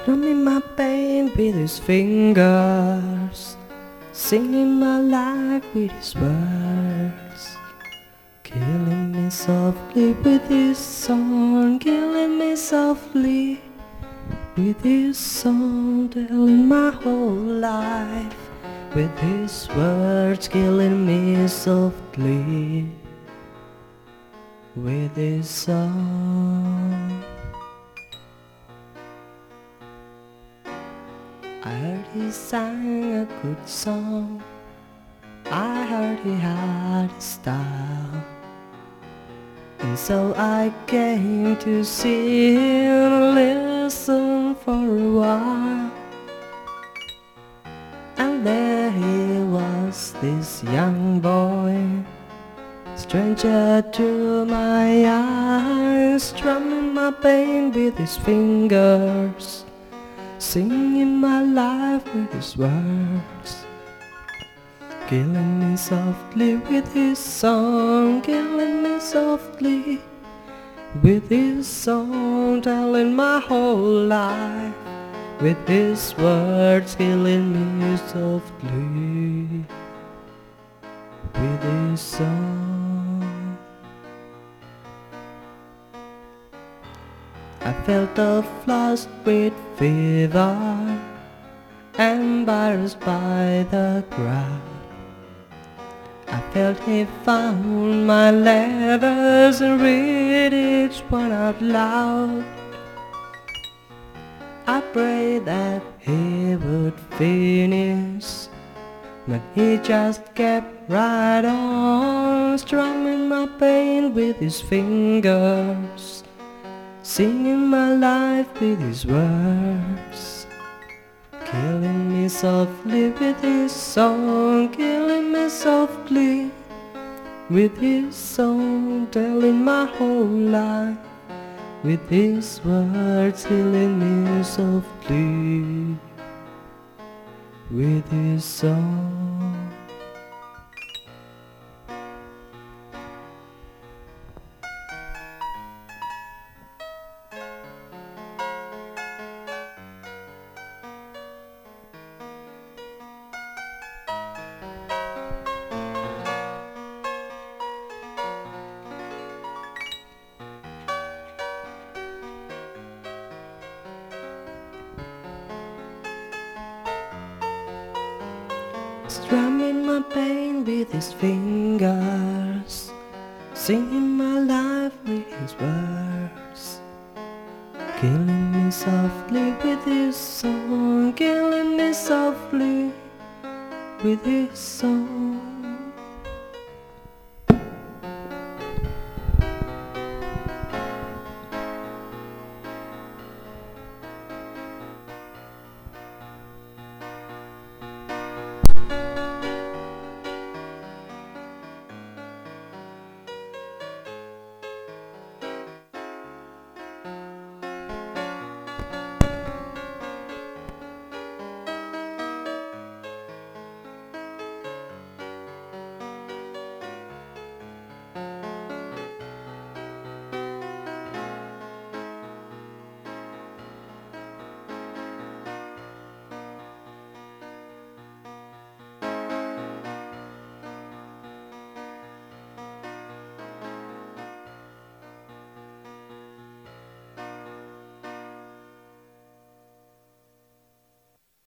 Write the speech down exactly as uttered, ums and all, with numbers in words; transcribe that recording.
Strumming my pain with his fingers, singing my life with his words, killing me softly with his song, killing me softly with his song, telling my whole life with his words, killing me softly with his song. I heard he sang a good song, I heard he had a style, and so I came to see him, listen for a while. And there he was, this young boy, stranger to my eyes, strumming my pain with his fingers, singing my life with his words, killing me softly with his song, killing me softly with his song, telling my whole life with his words, killing me softly with his song. I felt a flush with fever, embarrassed by the crowd. I felt he found my letters and read each one out loud. I prayed that he would finish, but he just kept right on, strumming my pain with his fingers, singing my life with his words, killing me softly with his song, killing me softly with his song, telling my whole life with his words, killing me softly with his song. Strumming my pain with his fingers, singing my life with his words, killing me softly with his song, killing me softly with his song.